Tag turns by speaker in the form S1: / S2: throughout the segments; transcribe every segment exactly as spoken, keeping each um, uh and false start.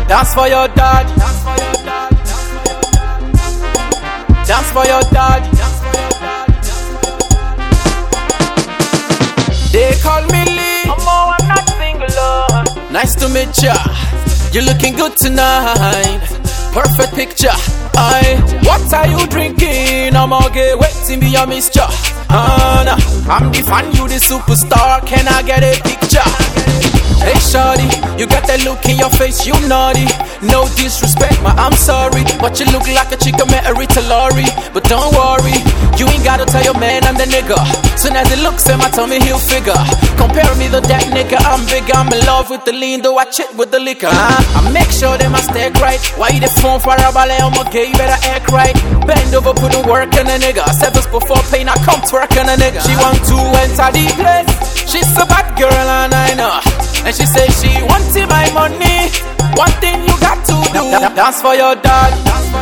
S1: Dance for your daddy. Dance for your daddy. They call me Lee.
S2: Oh, I'm not single.
S1: Nice to meet ya. You're looking good tonight. Perfect picture. Aye. What are you drinking? I'm all get waiting be your mister. Uh, nah. I'm the fan, you the superstar. Can I get a picture? Hey shawty, you got that look in your face, you naughty. No disrespect, ma, I'm sorry, but you look like a chica met a Rita Lori. But don't worry, you ain't gotta tell your man I'm the nigga. Soon as it looks at my tummy, he'll figure. Compare me to that nigga, I'm big, I'm in love with the lean, though I chit with the liquor. uh, I make sure them I stay right. Why you the phone for a ballet, I'm okay, you better act right. Bend over, put the work on a nigga. Sevens before pain, I come twerk on a nigga. She want to enter the place, she's a bad girl and I know. And she say she wanted my money. One thing you got to do, dance for your dad.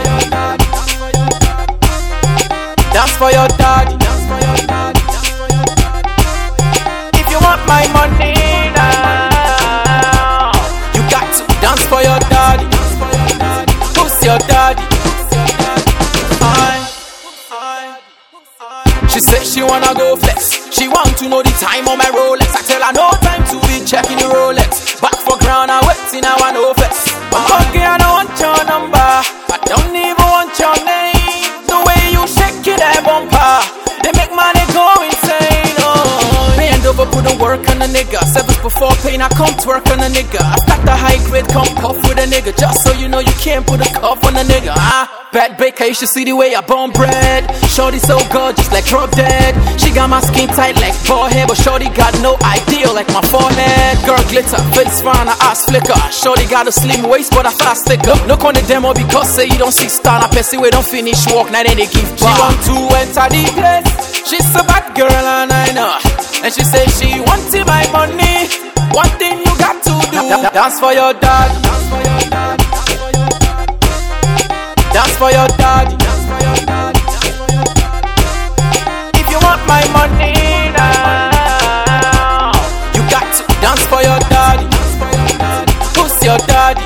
S1: Dance for your dad. If you want my money now, you got to dance for your daddy. Who's your daddy? She said she wanna go flex. She want to know the time on my Rolex. I tell her no time to be checking the Rolex. Back for ground, I waiting, I want no flex. Okay, I don't want your number. I don't even want your name. The way you shake it, that bumper, they make money go insane. Oh, bend over, put the work on a nigga. Sevens before pain, I come twerk on a nigga. I start the high grade, come puff with a nigga. Just so you know, you can't put a cuff on a nigga. Ah. Bad baker, you should see the way I bone bread. Shorty so gorgeous like drop dead. She got my skin tight like forehead, but shorty got no idea like my forehead. Girl glitter, face fine, her ass flicker. Shorty got a slim waist, but a fast sticker. Look on the demo because say you don't see star. I pay we don't finish walk, now then they give bar. She want to enter the place. She's a bad girl and I know. And she say she wanted my money. One thing you got to do, dance for your dad. Dance for your daddy. If you want my money now, you got to dance for your daddy. Who's your daddy?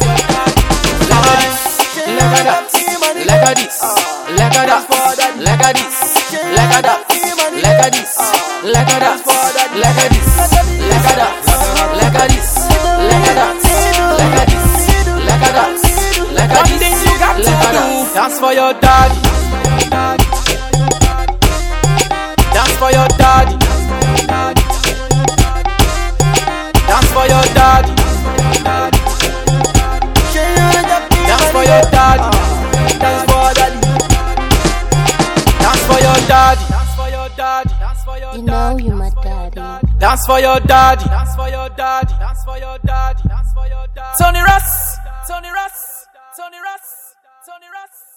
S1: Like a that, like a this, like a that, like a this, like a that, like a this, like a that, like a this, like a that, like a this, like a that, like a this, like a that, like a this. Dance for your daddy. Dance for your daddy. Dance for your daddy. Dance for your daddy. Dance for daddy. Dance for your daddy. Dance for your daddy. Dance for your daddy.
S3: You know you my daddy.
S1: Dance for your daddy. Dance for your daddy. Dance for your daddy. Dance for your daddy. Tony Russ. Tony Russ. Tony Russ. Tony Russ.